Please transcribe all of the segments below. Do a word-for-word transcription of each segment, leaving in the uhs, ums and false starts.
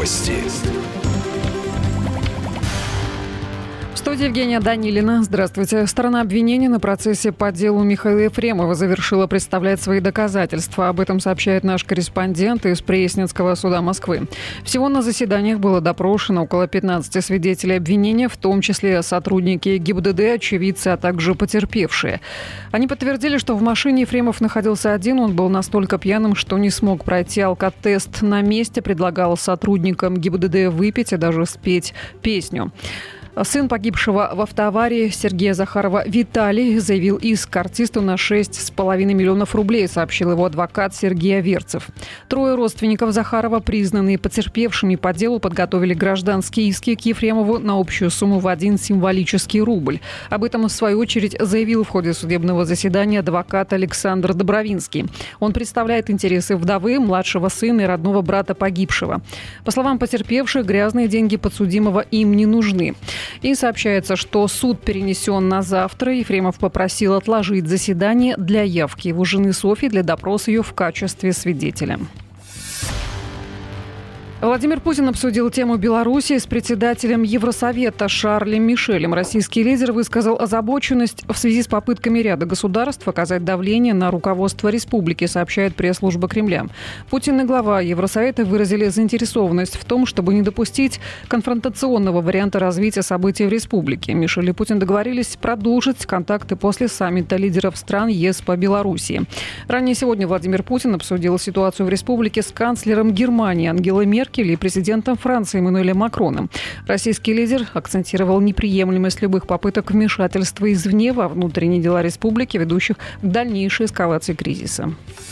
Новости. В студии Евгения Данилина. Здравствуйте. Сторона обвинения на процессе по делу Михаила Ефремова завершила представлять свои доказательства. Об этом сообщает наш корреспондент из Пресненского суда Москвы. Всего на заседаниях было допрошено около пятнадцати свидетелей обвинения, в том числе сотрудники ГИБДД, очевидцы, а также потерпевшие. Они подтвердили, что в машине Ефремов находился один. Он был настолько пьяным, что не смог пройти алкотест на месте. Предлагал сотрудникам ГИБДД выпить и даже спеть песню. Сын погибшего в автоаварии Сергея Захарова Виталий заявил иск артисту на шесть с половиной миллионов рублей, сообщил его адвокат Сергей Аверцев. Трое родственников Захарова, признанные потерпевшими по делу, подготовили гражданские иски к Ефремову на общую сумму в один символический рубль. Об этом, в свою очередь, заявил в ходе судебного заседания адвокат Александр Добровинский. Он представляет интересы вдовы, младшего сына и родного брата погибшего. По словам потерпевших, грязные деньги подсудимого им не нужны. И сообщается, что суд перенесен на завтра. Ефремов попросил отложить заседание для явки его жены Софьи для допроса ее в качестве свидетеля. Владимир Путин обсудил тему Беларуси с председателем Евросовета Шарлем Мишелем. Российский лидер высказал озабоченность в связи с попытками ряда государств оказать давление на руководство республики, сообщает пресс-служба Кремля. Путин и глава Евросовета выразили заинтересованность в том, чтобы не допустить конфронтационного варианта развития событий в республике. Мишель и Путин договорились продолжить контакты после саммита лидеров стран ЕС по Беларуси. Ранее сегодня Владимир Путин обсудил ситуацию в республике с канцлером Германии Ангелой Меркель и президентом Франции Эммануэлем Макроном. Российский лидер акцентировал неприемлемость любых попыток вмешательства извне во внутренние дела республики, ведущих к дальнейшей эскалации кризиса.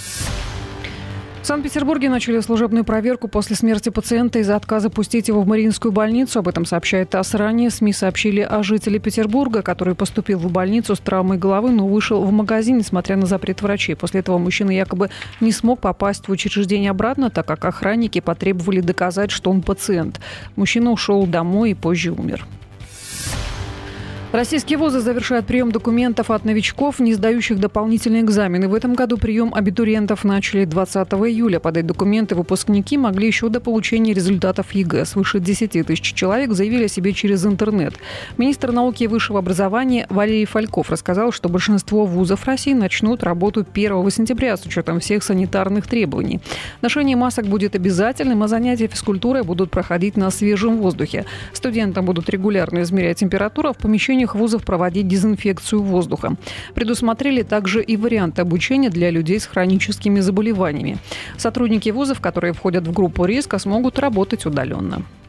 В Санкт-Петербурге начали служебную проверку после смерти пациента из-за отказа пустить его в Мариинскую больницу. Об этом сообщает ТАСС ранее. СМИ сообщили о жителе Петербурга, который поступил в больницу с травмой головы, но вышел в магазин, несмотря на запрет врачей. После этого мужчина якобы не смог попасть в учреждение обратно, так как охранники потребовали доказать, что он пациент. Мужчина ушел домой и позже умер. Российские вузы завершают прием документов от новичков, не сдающих дополнительные экзамены. В этом году прием абитуриентов начали двадцатого июля. Подать документы выпускники могли еще до получения результатов ЕГЭ. Свыше десяти тысяч человек заявили о себе через интернет. Министр науки и высшего образования Валерий Фальков рассказал, что большинство вузов России начнут работу первого сентября с учетом всех санитарных требований. Ношение масок будет обязательным, а занятия физкультурой будут проходить на свежем воздухе. Студентам будут регулярно измерять температуру, а в помещении вузов проводить дезинфекцию воздуха. Предусмотрели также и варианты обучения для людей с хроническими заболеваниями. Сотрудники вузов, которые входят в группу риска, смогут работать удаленно.